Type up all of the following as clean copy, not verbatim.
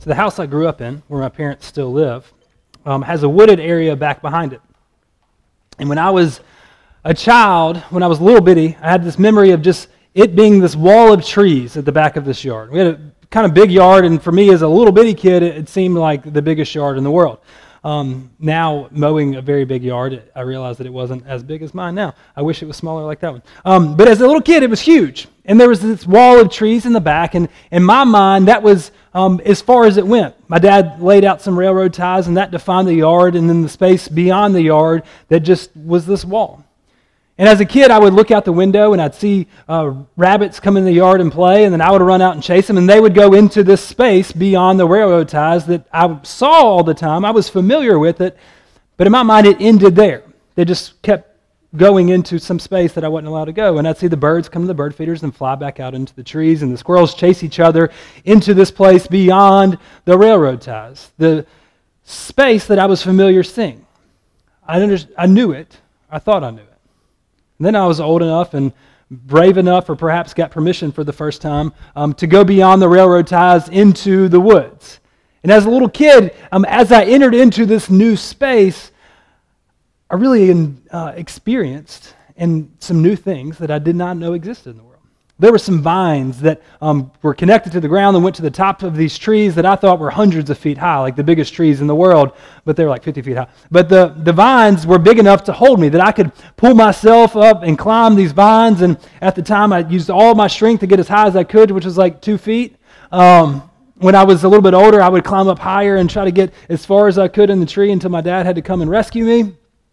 So the house I grew up in, where my parents still live, has a wooded area back behind it. And when I was a child, when I was little bitty, I had this memory of just it being this wall of trees at the back of this yard. We had a kind of big yard, and for me as a little bitty kid, it seemed like the biggest yard in the world. Now, mowing a very big yard, I realized that it wasn't as big as mine now. I wish it was smaller like that one. But as a little kid, it was huge. And there was this wall of trees in the back, and in my mind, that was as far as it went. My dad laid out some railroad ties, and that defined the yard, and then the space beyond the yard that just was this wall. And as a kid, I would look out the window, and I'd see rabbits come in the yard and play, and then I would run out and chase them, and they would go into this space beyond the railroad ties that I saw all the time. I was familiar with it, but in my mind, it ended there. They just kept going into some space that I wasn't allowed to go, and I'd see the birds come to the bird feeders and fly back out into the trees, and the squirrels chase each other into this place beyond the railroad ties, the space that I was familiar seeing. I knew it. I thought I knew it. And then I was old enough and brave enough, or perhaps got permission for the first time, to go beyond the railroad ties into the woods. And as a little kid, as I entered into this new space, I really experienced some new things that I did not know existed in the world. There were some vines that were connected to the ground and went to the top of these trees that I thought were hundreds of feet high, like the biggest trees in the world, but they were like 50 feet high. But the vines were big enough to hold me, that I could pull myself up and climb these vines, and at the time I used all my strength to get as high as I could, which was like 2 feet. When I was a little bit older, I would climb up higher and try to get as far as I could in the tree until my dad had to come and rescue me.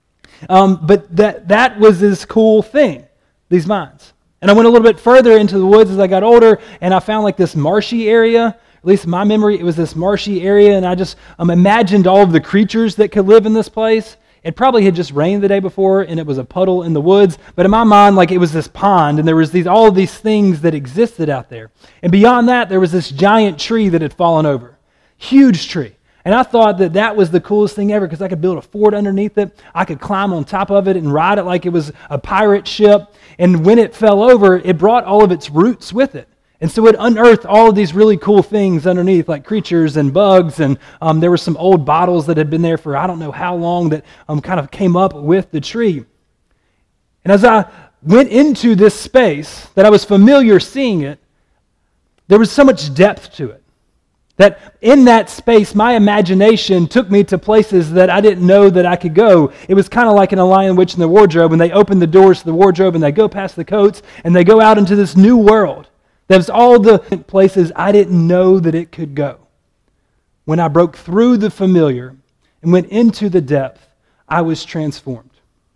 But that was this cool thing, these vines. And I went a little bit further into the woods as I got older, and I found like this marshy area. At least in my memory, it was this marshy area, and I just imagined all of the creatures that could live in this place. It probably had just rained the day before, and it was a puddle in the woods. But in my mind, like it was this pond, and there was all of these things that existed out there. And beyond that, there was this giant tree that had fallen over. Huge tree. And I thought that was the coolest thing ever, because I could build a fort underneath it. I could climb on top of it and ride it like it was a pirate ship. And when it fell over, it brought all of its roots with it. And so it unearthed all of these really cool things underneath, like creatures and bugs. And there were some old bottles that had been there for I don't know how long that kind of came up with the tree. And as I went into this space that I was familiar seeing it, there was so much depth to it. That in that space, my imagination took me to places that I didn't know that I could go. It was kind of like in A Lion, Witch, and the Wardrobe, when they open the doors to the wardrobe and they go past the coats and they go out into this new world. That was all the places I didn't know that it could go. When I broke through the familiar and went into the depth, I was transformed.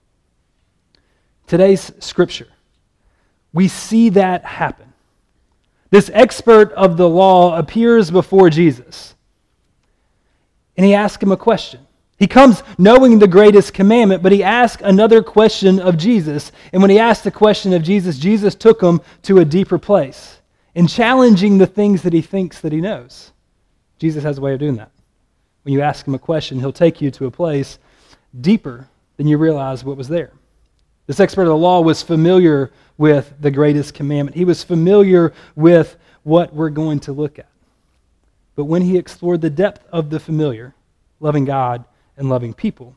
Today's scripture, we see that happen. This expert of the law appears before Jesus, and he asks him a question. He comes knowing the greatest commandment, but he asks another question of Jesus. And when he asked the question of Jesus, Jesus took him to a deeper place in challenging the things that he thinks that he knows. Jesus has a way of doing that. When you ask him a question, he'll take you to a place deeper than you realize what was there. This expert of the law was familiar with the greatest commandment. He was familiar with what we're going to look at. But when he explored the depth of the familiar, loving God and loving people,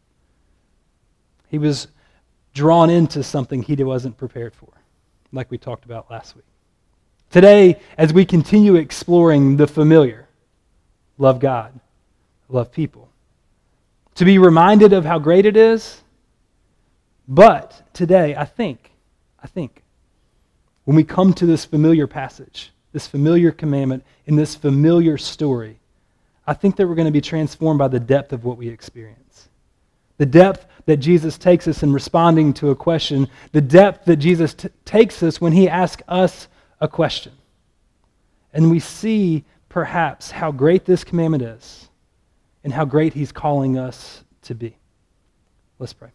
he was drawn into something he wasn't prepared for, like we talked about last week. Today, as we continue exploring the familiar, love God, love people, to be reminded of how great it is. But today, I think, when we come to this familiar passage, this familiar commandment, in this familiar story, I think that we're going to be transformed by the depth of what we experience. The depth that Jesus takes us in responding to a question, the depth that Jesus takes us when he asks us a question. And we see, perhaps, how great this commandment is and how great he's calling us to be. Let's pray.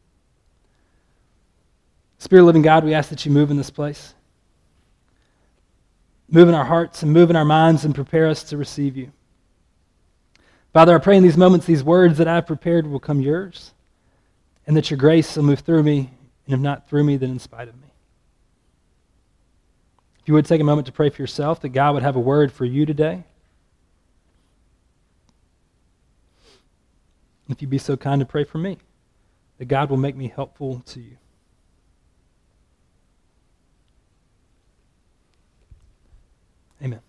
Spirit of living God, we ask that you move in this place. Move in our hearts and move in our minds and prepare us to receive you. Father, I pray in these moments, these words that I've prepared will come yours, and that your grace will move through me, and if not through me, then in spite of me. If you would take a moment to pray for yourself, that God would have a word for you today. If you'd be so kind to pray for me, that God will make me helpful to you. Amen.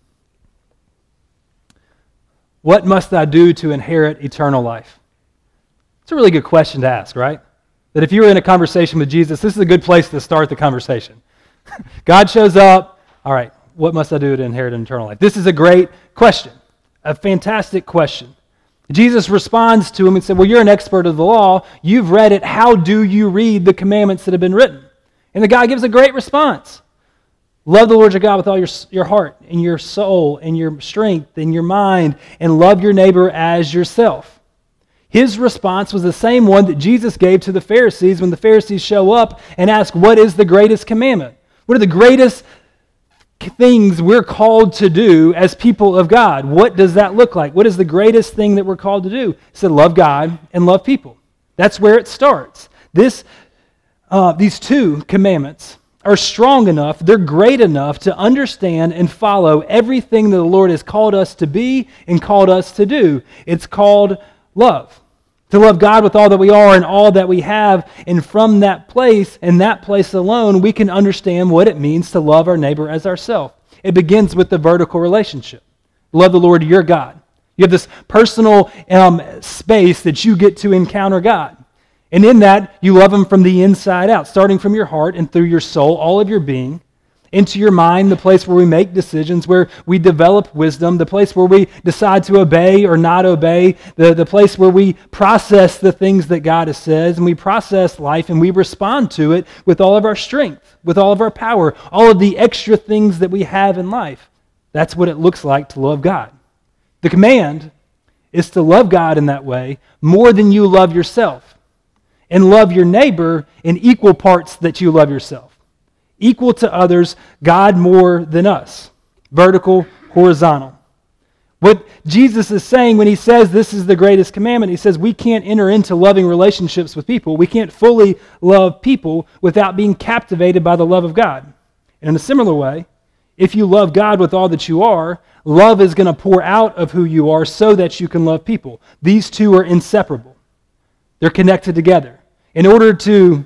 What must I do to inherit eternal life? It's a really good question to ask, right? That if you were in a conversation with Jesus, this is a good place to start the conversation. God shows up. All right, what must I do to inherit eternal life? This is a great question, a fantastic question. Jesus responds to him and said, well, you're an expert of the law. You've read it. How do you read the commandments that have been written? And the guy gives a great response. Love the Lord your God with all your heart and your soul and your strength and your mind, and love your neighbor as yourself. His response was the same one that Jesus gave to the Pharisees when the Pharisees show up and ask, what is the greatest commandment? What are the greatest things we're called to do as people of God? What does that look like? What is the greatest thing that we're called to do? He said, love God and love people. That's where it starts. These two commandments are strong enough, they're great enough to understand and follow everything that the Lord has called us to be and called us to do. It's called love. To love God with all that we are and all that we have, and from that place and that place alone, we can understand what it means to love our neighbor as ourselves. It begins with the vertical relationship. Love the Lord your God. You have this personal space that you get to encounter God. And in that, you love Him from the inside out, starting from your heart and through your soul, all of your being, into your mind, the place where we make decisions, where we develop wisdom, the place where we decide to obey or not obey, the place where we process the things that God has said, and we process life and we respond to it with all of our strength, with all of our power, all of the extra things that we have in life. That's what it looks like to love God. The command is to love God in that way more than you love yourself, and love your neighbor in equal parts that you love yourself. Equal to others, God more than us. Vertical, horizontal. What Jesus is saying when He says this is the greatest commandment, He says we can't enter into loving relationships with people. We can't fully love people without being captivated by the love of God. And in a similar way, if you love God with all that you are, love is going to pour out of who you are so that you can love people. These two are inseparable. They're connected together. In order to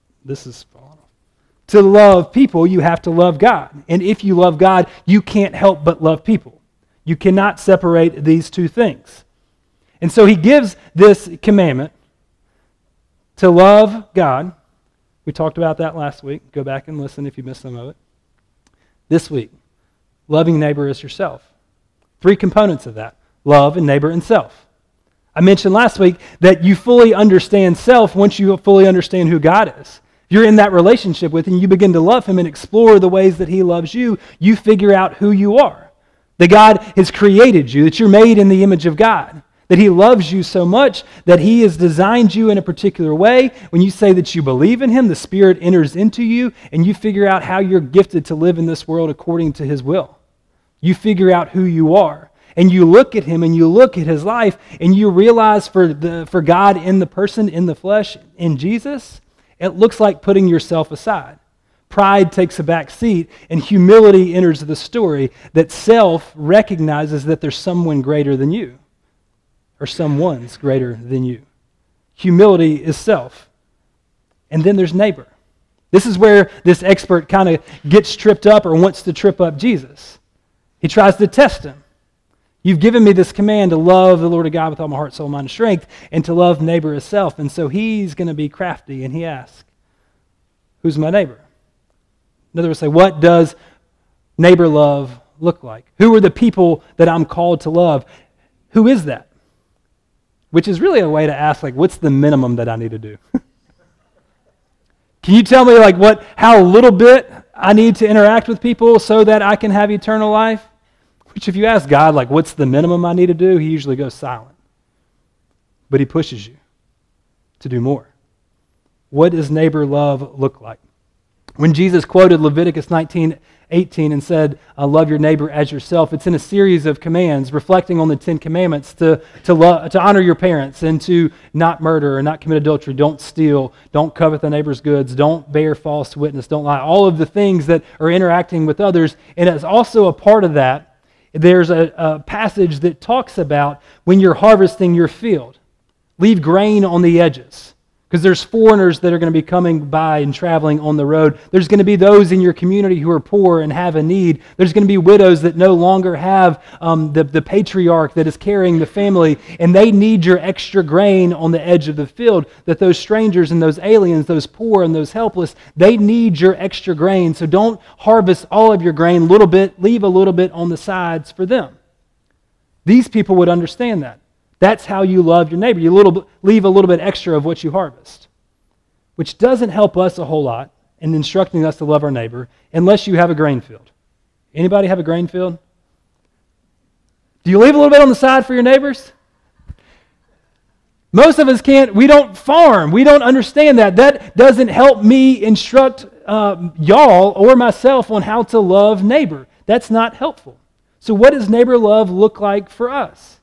love people, you have to love God. And if you love God, you can't help but love people. You cannot separate these two things. And so He gives this commandment to love God. We talked about that last week. Go back and listen if you missed some of it. This week, loving neighbor as yourself. 3 components of that: love and neighbor and self. I mentioned last week that you fully understand self once you fully understand who God is. If you're in that relationship with Him, you begin to love Him and explore the ways that He loves you. You figure out who you are. That God has created you, that you're made in the image of God. That He loves you so much that He has designed you in a particular way. When you say that you believe in Him, the Spirit enters into you and you figure out how you're gifted to live in this world according to His will. You figure out who you are. And you look at Him and you look at His life and you realize for God in the person, in the flesh, in Jesus, it looks like putting yourself aside. Pride takes a back seat and humility enters the story, that self recognizes that there's someone greater than you, or someone's greater than you. Humility is self. And then there's neighbor. This is where this expert kind of gets tripped up or wants to trip up Jesus. He tries to test Him. You've given me this command to love the Lord of God with all my heart, soul, mind, and strength, and to love neighbor as self. And so He's going to be crafty, and He asks, who's my neighbor? In other words, say, what does neighbor love look like? Who are the people that I'm called to love? Who is that? Which is really a way to ask, like, what's the minimum that I need to do? Can you tell me, like, how little bit I need to interact with people so that I can have eternal life? Which if you ask God, like, what's the minimum I need to do, He usually goes silent. But He pushes you to do more. What does neighbor love look like? When Jesus quoted Leviticus 19:18 and said, love your neighbor as yourself, it's in a series of commands reflecting on the 10 commandments to honor your parents and to not murder or not commit adultery, don't steal, don't covet the neighbor's goods, don't bear false witness, don't lie. All of the things that are interacting with others. And as also a part of that, there's a passage that talks about when you're harvesting your field. Leave grain on the edges, because there's foreigners that are going to be coming by and traveling on the road. There's going to be those in your community who are poor and have a need. There's going to be widows that no longer have the patriarch that is carrying the family, and they need your extra grain on the edge of the field. That those strangers and those aliens, those poor and those helpless, they need your extra grain. So don't harvest all of your grain, little bit, leave a little bit on the sides for them. These people would understand that. That's how you love your neighbor. You leave a little bit extra of what you harvest, which doesn't help us a whole lot in instructing us to love our neighbor unless you have a grain field. Anybody have a grain field? Do you leave a little bit on the side for your neighbors? Most of us can't. We don't farm. We don't understand that. That doesn't help me instruct y'all or myself on how to love neighbor. That's not helpful. So what does neighbor love look like for us?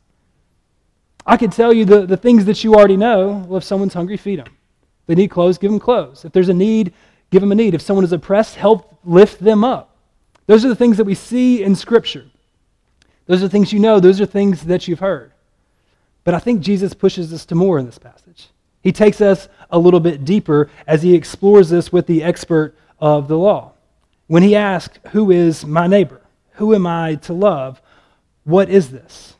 I could tell you the things that you already know. Well, if someone's hungry, feed them. If they need clothes, give them clothes. If there's a need, give them a need. If someone is oppressed, help lift them up. Those are the things that we see in Scripture. Those are things you know. Those are things that you've heard. But I think Jesus pushes us to more in this passage. He takes us a little bit deeper as he explores this with the expert of the law. When he asks, who is my neighbor? Who am I to love? What is this?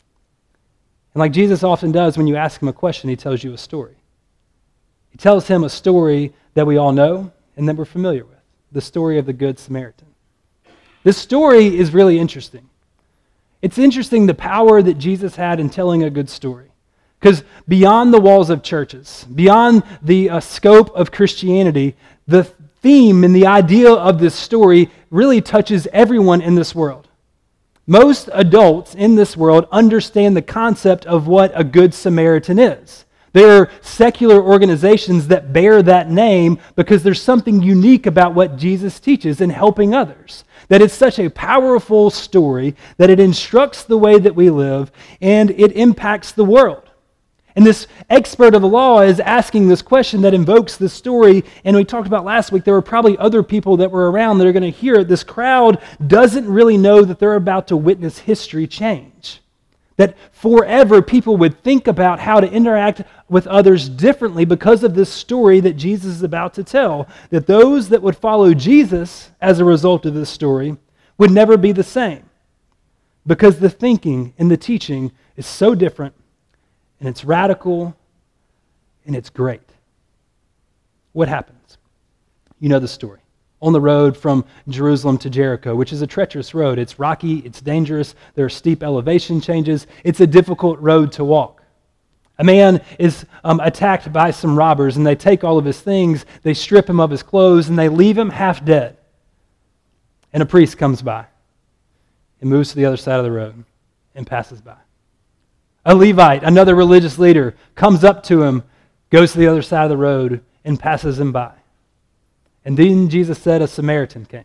And like Jesus often does, when you ask him a question, he tells you a story. He tells him a story that we all know and that we're familiar with, the story of the Good Samaritan. This story is really interesting. It's interesting the power that Jesus had in telling a good story. Because beyond the walls of churches, beyond the scope of Christianity, the theme and the idea of this story really touches everyone in this world. Most adults in this world understand the concept of what a Good Samaritan is. There are secular organizations that bear that name because there's something unique about what Jesus teaches in helping others. That it's such a powerful story that it instructs the way that we live and it impacts the world. And this expert of the law is asking this question that invokes this story. And we talked about last week, there were probably other people that were around that are going to hear it. This crowd doesn't really know that they're about to witness history change. That forever people would think about how to interact with others differently because of this story that Jesus is about to tell. That those that would follow Jesus as a result of this story would never be the same. Because the thinking and the teaching is so different, and it's radical, and it's great. What happens? You know the story. On the road from Jerusalem to Jericho, which is a treacherous road. It's rocky, it's dangerous, there are steep elevation changes. It's a difficult road to walk. A man is attacked by some robbers, and they take all of his things, they strip him of his clothes, and they leave him half dead. And a priest comes by and moves to the other side of the road and passes by. A Levite, another religious leader, comes up to him, goes to the other side of the road, and passes him by. And then Jesus said a Samaritan came.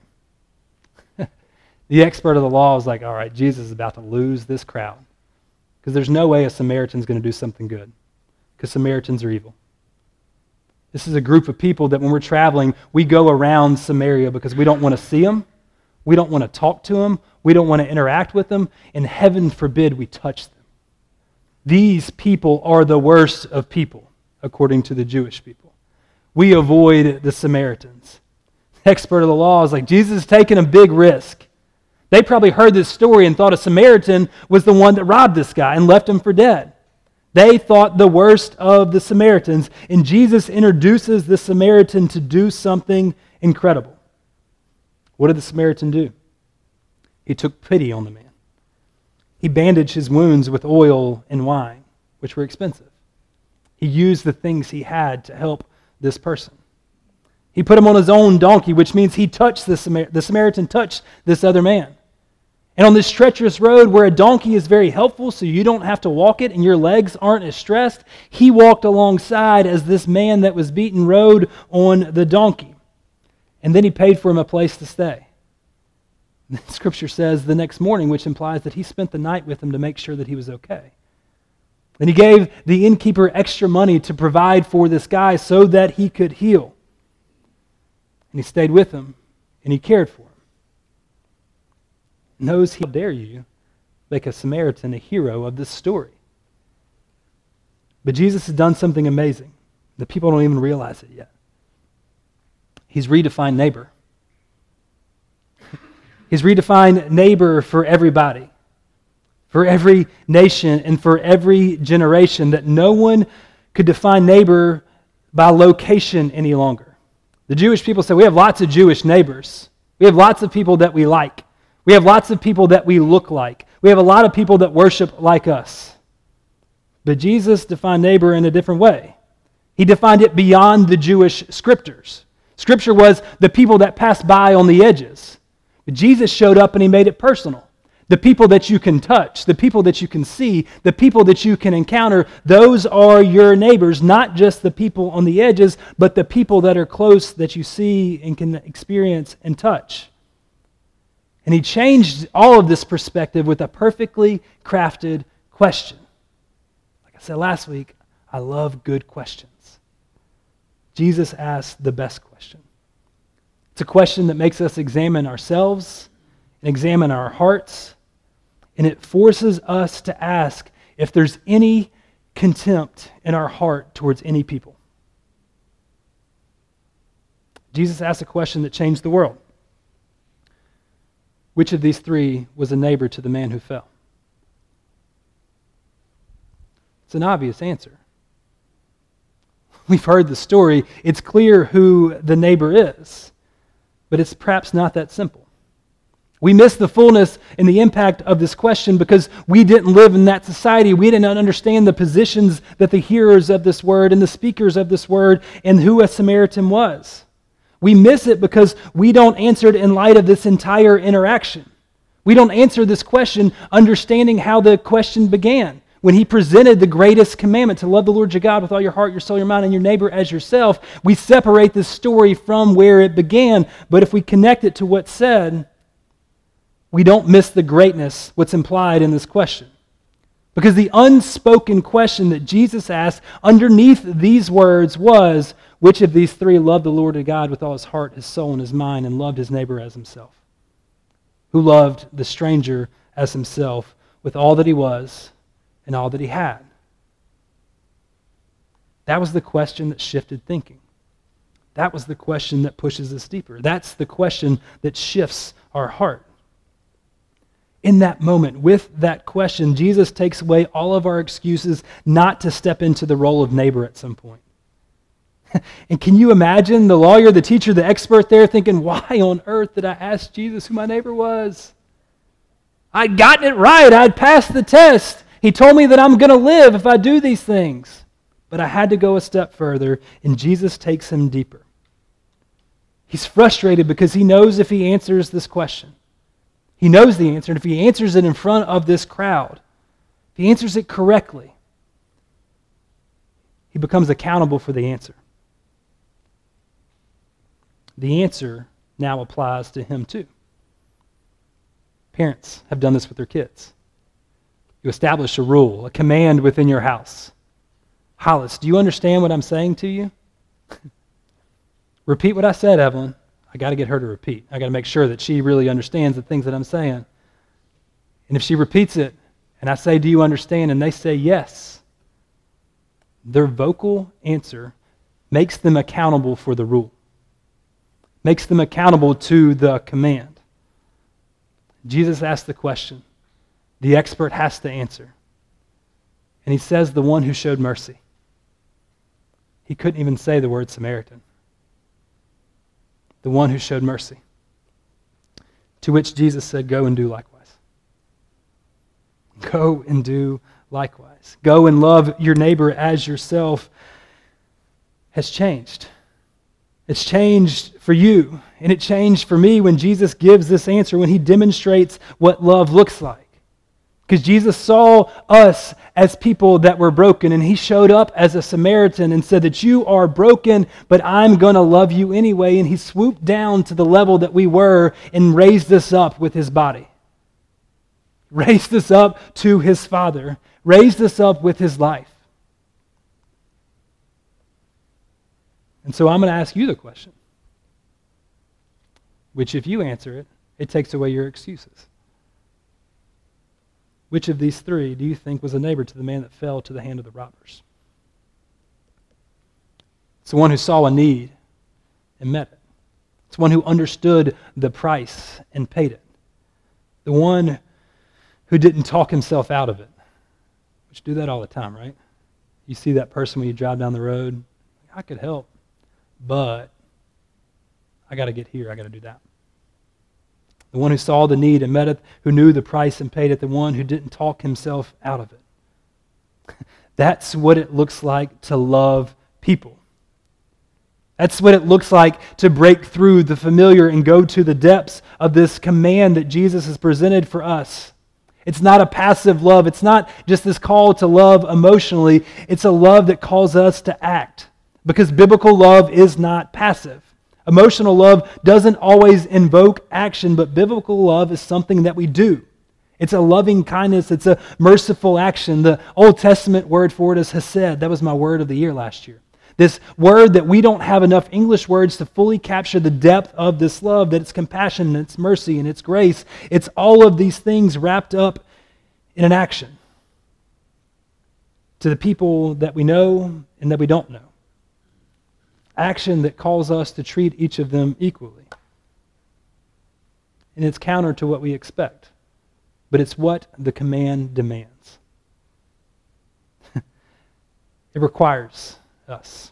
The expert of the law was like, all right, Jesus is about to lose this crowd. Because there's no way a Samaritan's going to do something good. Because Samaritans are evil. This is a group of people that when we're traveling, we go around Samaria because we don't want to see them. We don't want to talk to them. We don't want to interact with them. And heaven forbid we touch them. These people are the worst of people, according to the Jewish people. We avoid the Samaritans. The expert of the law is like, Jesus is taking a big risk. They probably heard this story and thought a Samaritan was the one that robbed this guy and left him for dead. They thought the worst of the Samaritans, and Jesus introduces the Samaritan to do something incredible. What did the Samaritan do? He took pity on the man. He bandaged his wounds with oil and wine, which were expensive. He used the things he had to help this person. He put him on his own donkey, which means he touched the Samaritan touched this other man. And on this treacherous road where a donkey is very helpful so you don't have to walk it and your legs aren't as stressed, he walked alongside as this man that was beaten rode on the donkey. And then he paid for him a place to stay. Scripture says the next morning, which implies that he spent the night with him to make sure that he was okay. And he gave the innkeeper extra money to provide for this guy so that he could heal. And he stayed with him, and he cared for him. Knows how dare you make a Samaritan a hero of this story. But Jesus has done something amazing. The people don't even realize it yet. He's redefined neighbor. He's redefined neighbor for everybody, for every nation, and for every generation, that no one could define neighbor by location any longer. The Jewish people said, we have lots of Jewish neighbors. We have lots of people that we like. We have lots of people that we look like. We have a lot of people that worship like us. But Jesus defined neighbor in a different way. He defined it beyond the Jewish scriptures. Scripture was the people that passed by on the edges. But Jesus showed up and he made it personal. The people that you can touch, the people that you can see, the people that you can encounter, those are your neighbors, not just the people on the edges, but the people that are close that you see and can experience and touch. And he changed all of this perspective with a perfectly crafted question. Like I said last week, I love good questions. Jesus asked the best question. It's a question that makes us examine ourselves and examine our hearts, and it forces us to ask if there's any contempt in our heart towards any people. Jesus asked a question that changed the world. Which of these three was a neighbor to the man who fell? It's an obvious answer. We've heard the story. It's clear who the neighbor is, but it's perhaps not that simple. We miss the fullness and the impact of this question because we didn't live in that society. We didn't understand the positions that the hearers of this word and the speakers of this word and who a Samaritan was. We miss it because we don't answer it in light of this entire interaction. We don't answer this question understanding how the question began. When he presented the greatest commandment to love the Lord your God with all your heart, your soul, your mind, and your neighbor as yourself, we separate this story from where it began. But if we connect it to what's said, we don't miss the greatness, what's implied in this question. Because the unspoken question that Jesus asked underneath these words was, which of these three loved the Lord your God with all his heart, his soul, and his mind, and loved his neighbor as himself? Who loved the stranger as himself with all that he was and all that he had? That was the question that shifted thinking. That was the question that pushes us deeper. That's the question that shifts our heart. In that moment, with that question, Jesus takes away all of our excuses not to step into the role of neighbor at some point. And can you imagine the lawyer, the teacher, the expert there thinking, why on earth did I ask Jesus who my neighbor was? I'd gotten it right. I'd passed the test. He told me that I'm going to live if I do these things. But I had to go a step further, and Jesus takes him deeper. He's frustrated because he knows if he answers this question, he knows the answer, and if he answers it in front of this crowd, if he answers it correctly, he becomes accountable for the answer. The answer now applies to him too. Parents have done this with their kids. You establish a rule, a command within your house. Hollis, do you understand what I'm saying to you? Repeat what I said, Evelyn. I got to get her to repeat. I got to make sure that she really understands the things that I'm saying. And if she repeats it, and I say, do you understand? And they say yes, their vocal answer makes them accountable for the rule, makes them accountable to the command. Jesus asked the question. The expert has to answer. And he says the one who showed mercy. He couldn't even say the word Samaritan. The one who showed mercy. To which Jesus said, go and do likewise. Go and do likewise. Go and love your neighbor as yourself has changed. It's changed for you, and it changed for me when Jesus gives this answer, when he demonstrates what love looks like. Because Jesus saw us as people that were broken, and he showed up as a Samaritan and said that you are broken, but I'm going to love you anyway. And he swooped down to the level that we were and raised us up with his body. Raised us up to his Father. Raised us up with his life. And so I'm going to ask you the question, which if you answer it, it takes away your excuses. Which of these three do you think was a neighbor to the man that fell to the hand of the robbers? It's the one who saw a need and met it. It's one who understood the price and paid it. The one who didn't talk himself out of it. Which do that all the time, right? You see that person when you drive down the road, I could help, but I got to get here, I got to do that. The one who saw the need and met it, who knew the price and paid it, the one who didn't talk himself out of it. That's what it looks like to love people. That's what it looks like to break through the familiar and go to the depths of this command that Jesus has presented for us. It's not a passive love. It's not just this call to love emotionally. It's a love that calls us to act, because biblical love is not passive. Emotional love doesn't always invoke action, but biblical love is something that we do. It's a loving kindness. It's a merciful action. The Old Testament word for it is hesed. That was my word of the year last year. This word that we don't have enough English words to fully capture the depth of this love, that it's compassion, and it's mercy, and it's grace. It's all of these things wrapped up in an action to the people that we know and that we don't know. Action that calls us to treat each of them equally. And it's counter to what we expect, but it's what the command demands. It requires us.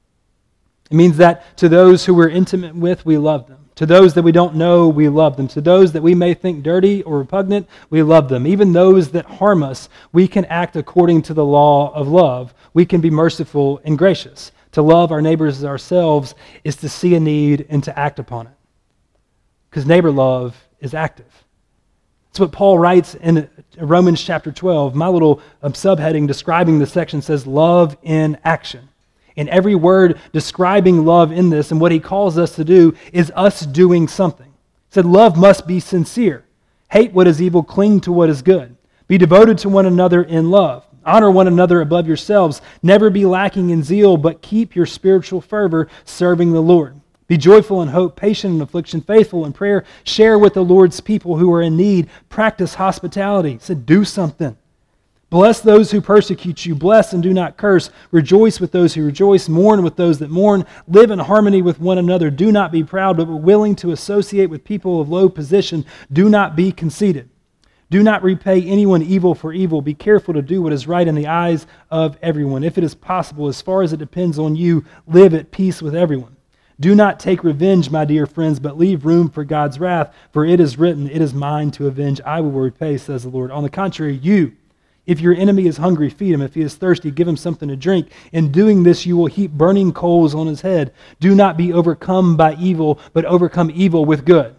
It means that to those who we're intimate with, we love them. To those that we don't know, we love them. To those that we may think dirty or repugnant, we love them. Even those that harm us, we can act according to the law of love. We can be merciful and gracious. To love our neighbors as ourselves is to see a need and to act upon it. Because neighbor love is active. That's what Paul writes in Romans chapter 12. My little subheading describing this section says, love in action. And every word describing love in this and what he calls us to do is us doing something. He said, love must be sincere. Hate what is evil, cling to what is good. Be devoted to one another in love. Honor one another above yourselves. Never be lacking in zeal, but keep your spiritual fervor serving the Lord. Be joyful in hope, patient in affliction, faithful in prayer. Share with the Lord's people who are in need. Practice hospitality. He said, do something. Bless those who persecute you. Bless and do not curse. Rejoice with those who rejoice. Mourn with those that mourn. Live in harmony with one another. Do not be proud, but willing to associate with people of low position. Do not be conceited. Do not repay anyone evil for evil. Be careful to do what is right in the eyes of everyone. If it is possible, as far as it depends on you, live at peace with everyone. Do not take revenge, my dear friends, but leave room for God's wrath, for it is written, it is mine to avenge. I will repay, says the Lord. On the contrary, you, if your enemy is hungry, feed him. If he is thirsty, give him something to drink. In doing this, you will heap burning coals on his head. Do not be overcome by evil, but overcome evil with good.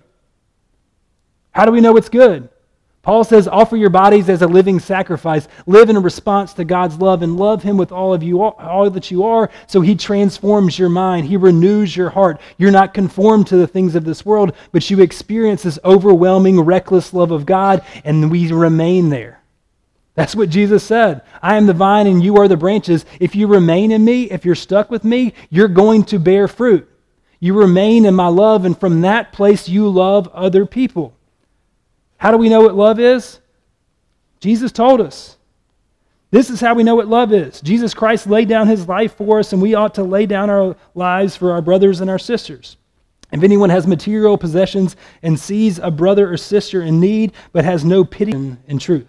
How do we know it's good? Paul says, offer your bodies as a living sacrifice. Live in response to God's love and love him with all that you are, so he transforms your mind. He renews your heart. You're not conformed to the things of this world, but you experience this overwhelming, reckless love of God, and we remain there. That's what Jesus said. I am the vine and you are the branches. If you remain in me, if you're stuck with me, you're going to bear fruit. You remain in my love, and from that place you love other people. How do we know what love is? Jesus told us. This is how we know what love is. Jesus Christ laid down his life for us, and we ought to lay down our lives for our brothers and our sisters. If anyone has material possessions and sees a brother or sister in need, but has no pity in truth,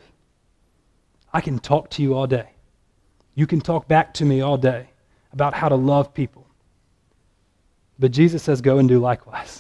I can talk to you all day. You can talk back to me all day about how to love people. But Jesus says, go and do likewise.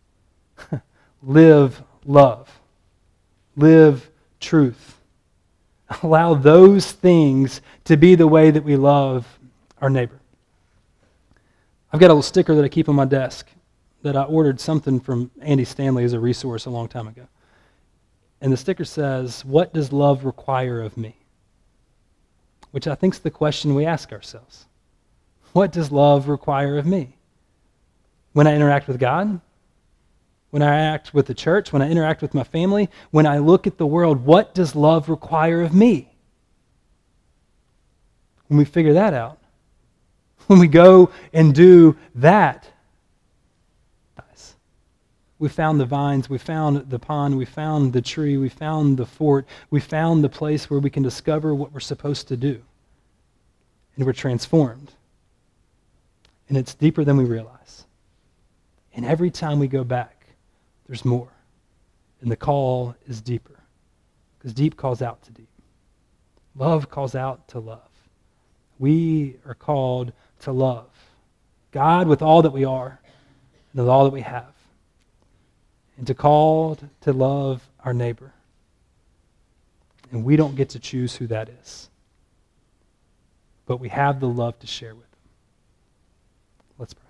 Live love. Live truth. Allow those things to be the way that we love our neighbor. I've got a little sticker that I keep on my desk that I ordered something from Andy Stanley as a resource a long time ago. And the sticker says, what does love require of me? Which I think is the question we ask ourselves. What does love require of me? When I interact with God, when I act with the church, when I interact with my family, when I look at the world, what does love require of me? When we figure that out, when we go and do that, we found the vines, we found the pond, we found the tree, we found the fort, we found the place where we can discover what we're supposed to do. And we're transformed. And it's deeper than we realize. And every time we go back, there's more. And the call is deeper. Because deep calls out to deep. Love calls out to love. We are called to love God with all that we are and with all that we have. And to call to love our neighbor. And we don't get to choose who that is. But we have the love to share with them. Let's pray.